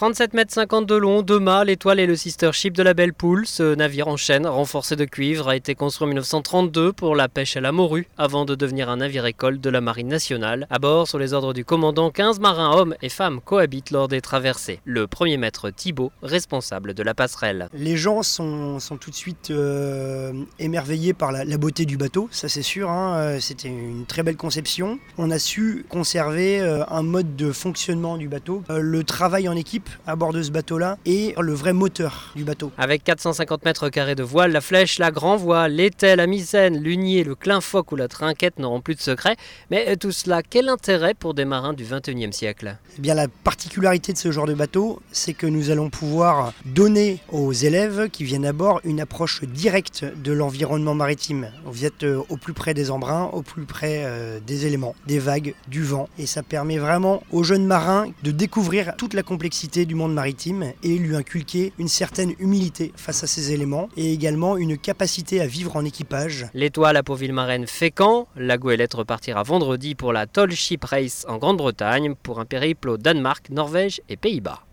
37,50 m de long, 2 mâts, l'étoile et le sister ship de la Belle Poule. Ce navire en chaîne, renforcé de cuivre, a été construit en 1932 pour la pêche à la morue, avant de devenir un navire-école de la Marine nationale. À bord, sur les ordres du commandant, 15 marins hommes et femmes cohabitent lors des traversées. Le premier maître Thibault, responsable de la passerelle. Les gens sont tout de suite émerveillés par la beauté du bateau, ça c'est sûr, hein. C'était une très belle conception. On a su conserver un mode de fonctionnement du bateau, le travail en équipe à bord de ce bateau-là et le vrai moteur du bateau. Avec 450 mètres carrés de voile, la flèche, la grand voile, l'étel, la misaine, l'hunier, le clin-foc ou la trinquette n'auront plus de secret. Mais tout cela, quel intérêt pour des marins du XXIe siècle ? Eh bien, la particularité de ce genre de bateau, c'est que nous allons pouvoir donner aux élèves qui viennent à bord une approche directe de l'environnement maritime. Vous êtes au plus près des embruns, au plus près des éléments, des vagues, du vent. Et ça permet vraiment aux jeunes marins de découvrir toute la complexité du monde maritime et lui inculquer une certaine humilité face à ces éléments et également une capacité à vivre en équipage. L'étoile à Pau-Villemaraine Fécamp, la goélette repartira vendredi pour la Tall Ship Race en Grande-Bretagne pour un périple au Danemark, Norvège et Pays-Bas.